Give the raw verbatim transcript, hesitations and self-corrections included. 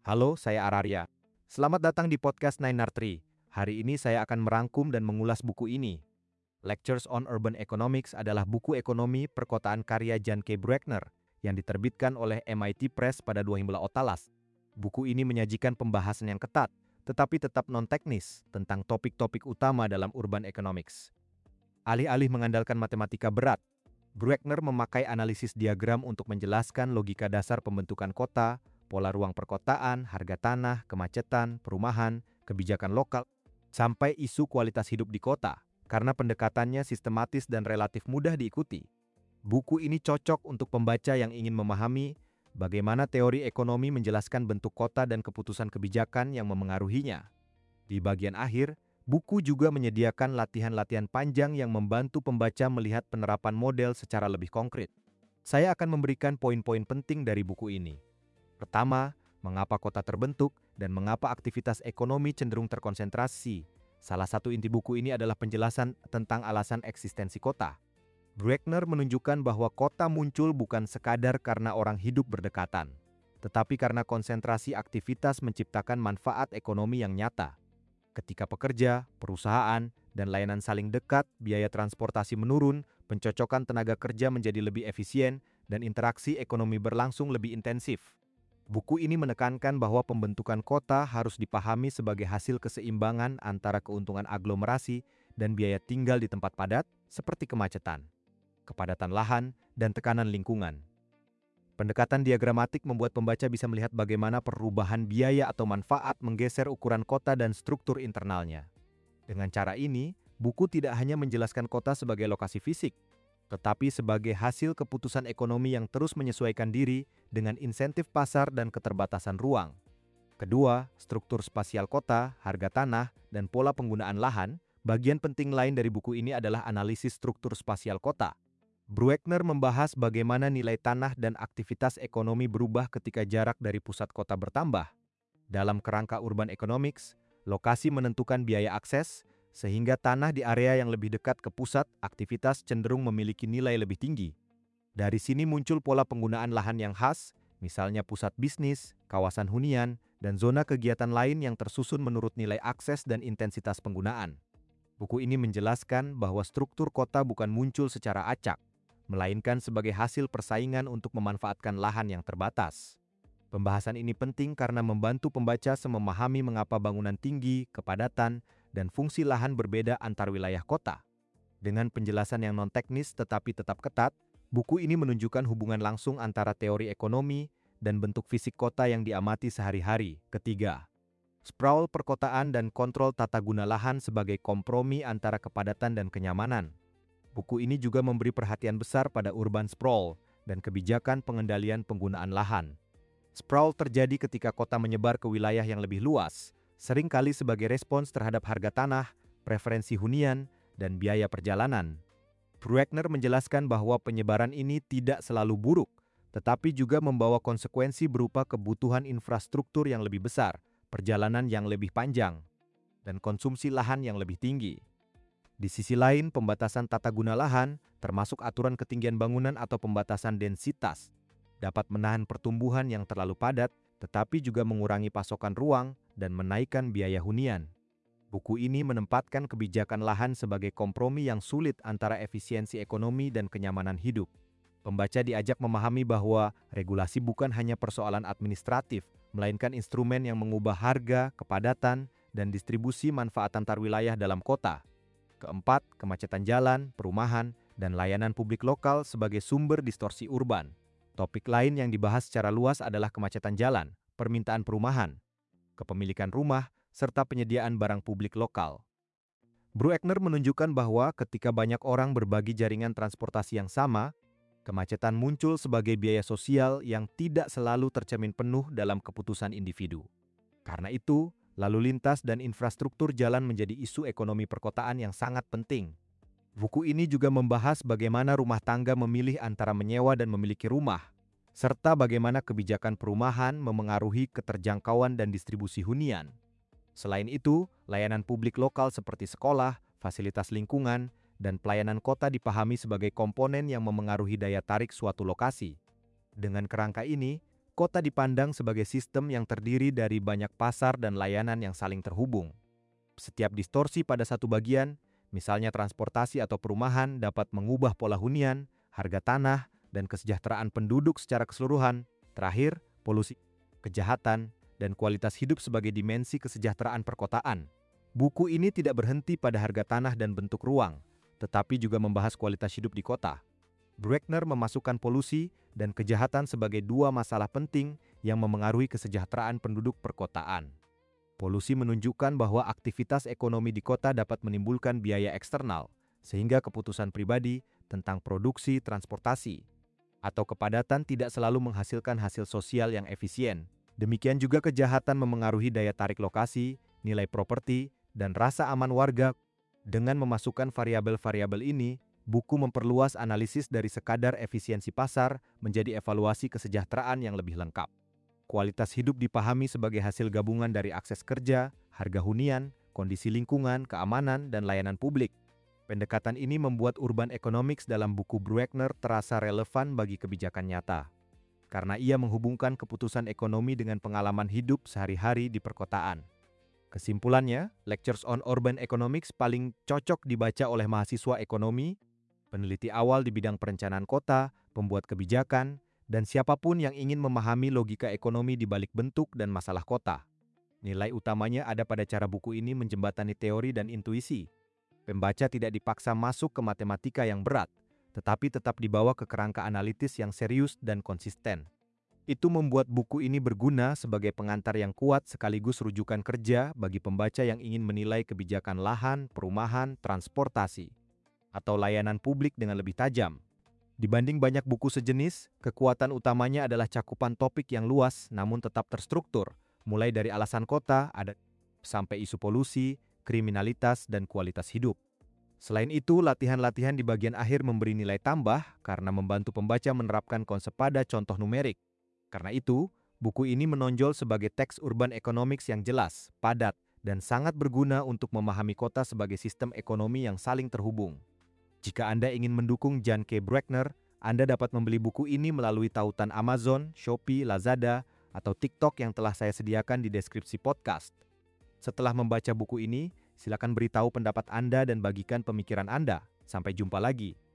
Halo, saya Araria. Selamat datang di podcast Nine R Tree. Hari ini saya akan merangkum dan mengulas buku ini. Lectures on Urban Economics adalah buku ekonomi perkotaan karya Jan K. Brueckner yang diterbitkan oleh M I T Press pada dua ribu empat belas. Buku ini menyajikan pembahasan yang ketat, tetapi tetap non-teknis tentang topik-topik utama dalam urban economics. Alih-alih mengandalkan matematika berat, Brueckner memakai analisis diagram untuk menjelaskan logika dasar pembentukan kota, pola ruang perkotaan, harga tanah, kemacetan, perumahan, kebijakan lokal, sampai isu kualitas hidup di kota, karena pendekatannya sistematis dan relatif mudah diikuti. Buku ini cocok untuk pembaca yang ingin memahami bagaimana teori ekonomi menjelaskan bentuk kota dan keputusan kebijakan yang memengaruhinya. Di bagian akhir, buku juga menyediakan latihan-latihan panjang yang membantu pembaca melihat penerapan model secara lebih konkret. Saya akan memberikan poin-poin penting dari buku ini. Pertama, mengapa kota terbentuk dan mengapa aktivitas ekonomi cenderung terkonsentrasi. Salah satu inti buku ini adalah penjelasan tentang alasan eksistensi kota. Brueckner menunjukkan bahwa kota muncul bukan sekadar karena orang hidup berdekatan, tetapi karena konsentrasi aktivitas menciptakan manfaat ekonomi yang nyata. Ketika pekerja, perusahaan, dan layanan saling dekat, biaya transportasi menurun, pencocokan tenaga kerja menjadi lebih efisien, dan interaksi ekonomi berlangsung lebih intensif. Buku ini menekankan bahwa pembentukan kota harus dipahami sebagai hasil keseimbangan antara keuntungan aglomerasi dan biaya tinggal di tempat padat, seperti kemacetan, kepadatan lahan, dan tekanan lingkungan. Pendekatan diagramatik membuat pembaca bisa melihat bagaimana perubahan biaya atau manfaat menggeser ukuran kota dan struktur internalnya. Dengan cara ini, buku tidak hanya menjelaskan kota sebagai lokasi fisik, tetapi sebagai hasil keputusan ekonomi yang terus menyesuaikan diri dengan insentif pasar dan keterbatasan ruang. Kedua, struktur spasial kota, harga tanah, dan pola penggunaan lahan. Bagian penting lain dari buku ini adalah analisis struktur spasial kota. Brueckner membahas bagaimana nilai tanah dan aktivitas ekonomi berubah ketika jarak dari pusat kota bertambah. Dalam kerangka urban economics, lokasi menentukan biaya akses, sehingga tanah di area yang lebih dekat ke pusat aktivitas cenderung memiliki nilai lebih tinggi. Dari sini muncul pola penggunaan lahan yang khas, misalnya pusat bisnis, kawasan hunian, dan zona kegiatan lain yang tersusun menurut nilai akses dan intensitas penggunaan. Buku ini menjelaskan bahwa struktur kota bukan muncul secara acak, melainkan sebagai hasil persaingan untuk memanfaatkan lahan yang terbatas. Pembahasan ini penting karena membantu pembaca memahami mengapa bangunan tinggi, kepadatan, dan fungsi lahan berbeda antar wilayah kota. Dengan penjelasan yang non-teknis tetapi tetap ketat, buku ini menunjukkan hubungan langsung antara teori ekonomi dan bentuk fisik kota yang diamati sehari-hari. Ketiga, sprawl perkotaan dan kontrol tata guna lahan sebagai kompromi antara kepadatan dan kenyamanan. Buku ini juga memberi perhatian besar pada urban sprawl dan kebijakan pengendalian penggunaan lahan. Sprawl terjadi ketika kota menyebar ke wilayah yang lebih luas, seringkali sebagai respons terhadap harga tanah, preferensi hunian, dan biaya perjalanan. Brueckner menjelaskan bahwa penyebaran ini tidak selalu buruk, tetapi juga membawa konsekuensi berupa kebutuhan infrastruktur yang lebih besar, perjalanan yang lebih panjang, dan konsumsi lahan yang lebih tinggi. Di sisi lain, pembatasan tata guna lahan, termasuk aturan ketinggian bangunan atau pembatasan densitas, dapat menahan pertumbuhan yang terlalu padat, tetapi juga mengurangi pasokan ruang dan menaikkan biaya hunian. Buku ini menempatkan kebijakan lahan sebagai kompromi yang sulit antara efisiensi ekonomi dan kenyamanan hidup. Pembaca diajak memahami bahwa regulasi bukan hanya persoalan administratif, melainkan instrumen yang mengubah harga, kepadatan, dan distribusi manfaat antar wilayah dalam kota. Keempat, kemacetan jalan, perumahan, dan layanan publik lokal sebagai sumber distorsi urban. Topik lain yang dibahas secara luas adalah kemacetan jalan, permintaan perumahan, kepemilikan rumah, serta penyediaan barang publik lokal. Brueckner menunjukkan bahwa ketika banyak orang berbagi jaringan transportasi yang sama, kemacetan muncul sebagai biaya sosial yang tidak selalu tercermin penuh dalam keputusan individu. Karena itu, lalu lintas dan infrastruktur jalan menjadi isu ekonomi perkotaan yang sangat penting. Buku ini juga membahas bagaimana rumah tangga memilih antara menyewa dan memiliki rumah, serta bagaimana kebijakan perumahan memengaruhi keterjangkauan dan distribusi hunian. Selain itu, layanan publik lokal seperti sekolah, fasilitas lingkungan, dan pelayanan kota dipahami sebagai komponen yang memengaruhi daya tarik suatu lokasi. Dengan kerangka ini, kota dipandang sebagai sistem yang terdiri dari banyak pasar dan layanan yang saling terhubung. Setiap distorsi pada satu bagian, misalnya transportasi atau perumahan, dapat mengubah pola hunian, harga tanah, dan kesejahteraan penduduk secara keseluruhan. Terakhir, polusi, kejahatan, dan kualitas hidup sebagai dimensi kesejahteraan perkotaan. Buku ini tidak berhenti pada harga tanah dan bentuk ruang, tetapi juga membahas kualitas hidup di kota. Bruckner memasukkan polusi dan kejahatan sebagai dua masalah penting yang memengaruhi kesejahteraan penduduk perkotaan. Polusi menunjukkan bahwa aktivitas ekonomi di kota dapat menimbulkan biaya eksternal, sehingga keputusan pribadi tentang produksi, transportasi, atau kepadatan tidak selalu menghasilkan hasil sosial yang efisien. Demikian juga kejahatan memengaruhi daya tarik lokasi, nilai properti, dan rasa aman warga. Dengan memasukkan variabel-variabel ini, buku memperluas analisis dari sekadar efisiensi pasar menjadi evaluasi kesejahteraan yang lebih lengkap. Kualitas hidup dipahami sebagai hasil gabungan dari akses kerja, harga hunian, kondisi lingkungan, keamanan, dan layanan publik. Pendekatan ini membuat urban economics dalam buku Bruckner terasa relevan bagi kebijakan nyata, karena ia menghubungkan keputusan ekonomi dengan pengalaman hidup sehari-hari di perkotaan. Kesimpulannya, Lectures on Urban Economics paling cocok dibaca oleh mahasiswa ekonomi, peneliti awal di bidang perencanaan kota, pembuat kebijakan, dan siapapun yang ingin memahami logika ekonomi di balik bentuk dan masalah kota. Nilai utamanya ada pada cara buku ini menjembatani teori dan intuisi. Pembaca tidak dipaksa masuk ke matematika yang berat, tetapi tetap dibawa ke kerangka analitis yang serius dan konsisten. Itu membuat buku ini berguna sebagai pengantar yang kuat sekaligus rujukan kerja bagi pembaca yang ingin menilai kebijakan lahan, perumahan, transportasi, atau layanan publik dengan lebih tajam. Dibanding banyak buku sejenis, kekuatan utamanya adalah cakupan topik yang luas namun tetap terstruktur, mulai dari alasan kota ada sampai isu polusi, kriminalitas, dan kualitas hidup. Selain itu, latihan-latihan di bagian akhir memberi nilai tambah karena membantu pembaca menerapkan konsep pada contoh numerik. Karena itu, buku ini menonjol sebagai teks urban economics yang jelas, padat, dan sangat berguna untuk memahami kota sebagai sistem ekonomi yang saling terhubung. Jika Anda ingin mendukung Jan K. Bruckner, Anda dapat membeli buku ini melalui tautan Amazon, Shopee, Lazada, atau TikTok yang telah saya sediakan di deskripsi podcast. Setelah membaca buku ini, silakan beritahu pendapat Anda dan bagikan pemikiran Anda. Sampai jumpa lagi.